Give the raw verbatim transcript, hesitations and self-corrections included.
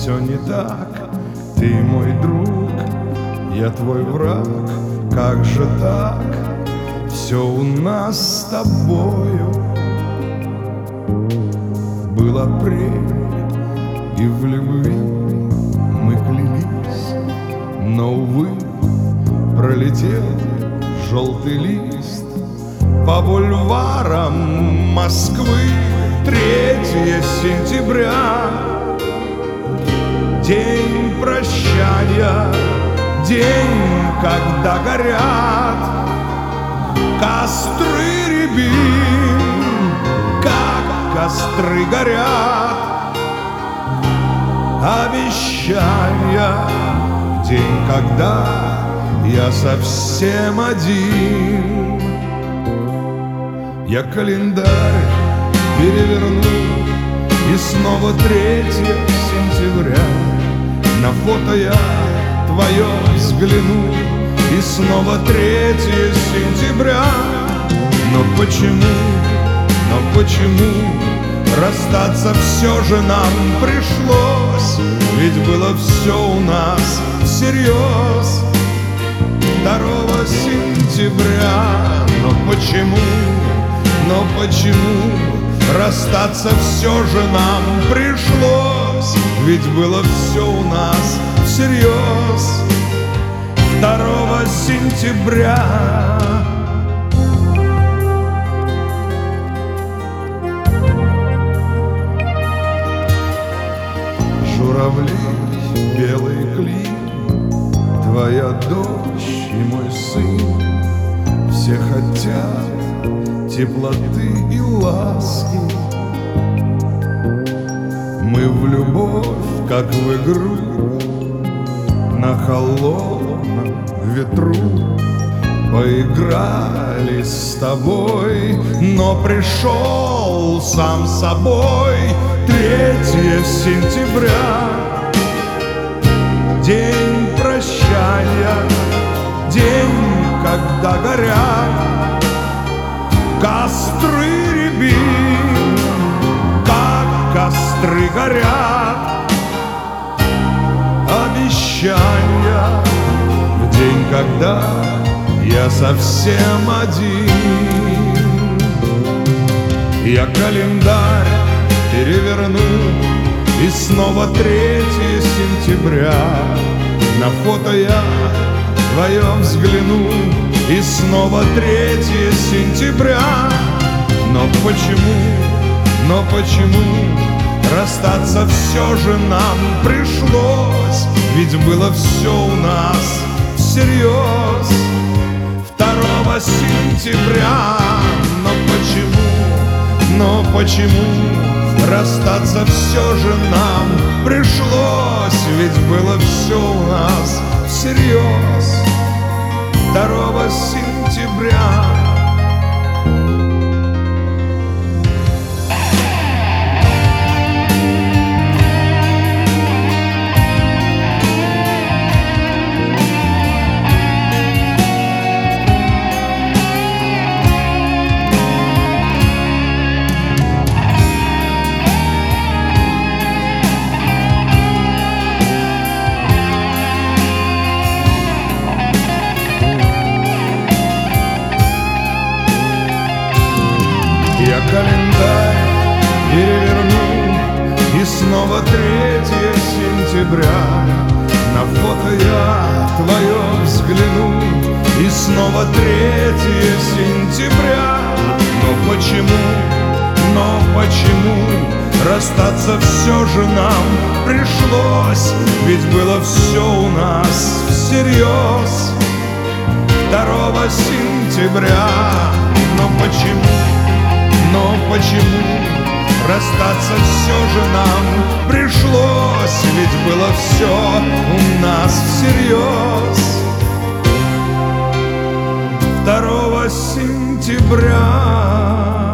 все не так. Ты мой друг, я твой враг. Как же так? Все у нас с тобою. Был апрель, и в любви мы клялись, но, увы, пролетел желтый лист по бульварам Москвы. Третье сентября, день прощания, день, когда горят костры рябин, как костры горят обещания. День, когда я совсем один. Я календарь переверну, и снова третье сентября. На фото я твое взгляну, и снова третье сентября. Но почему, но почему расстаться все же нам пришлось? Ведь было все у нас всерьез. Второго сентября. Но почему, но почему расстаться все же нам пришлось? Ведь было все у нас всерьез. Второго сентября. Журавли, белый клин, твоя дочь и мой сын. Все хотят теплоты и ласки. Мы в любовь, как в игру, на холодном ветру поиграли с тобой, но пришел сам собой третье сентября. День прощания, день, когда горят костры рябин, как костры горят обещания. В день, когда я совсем один. Я календарь переверну, и снова третье сентября. На фото я твое взгляну, и снова третье сентября. Но почему, но почему расстаться все же нам пришлось? Ведь было все у нас всерьез. Второго сентября. Но почему, но почему расстаться все же нам пришлось? Ведь было все у нас всерьез. Второго сентября. Я календарь переверну, и снова третье сентября. На фото я твое взгляну, и снова третье сентября. Но почему, но почему расстаться все же нам пришлось? Ведь было все у нас всерьез. Второго сентября. Но почему, но почему расстаться все же нам пришлось? Ведь было все у нас всерьез. Второго сентября.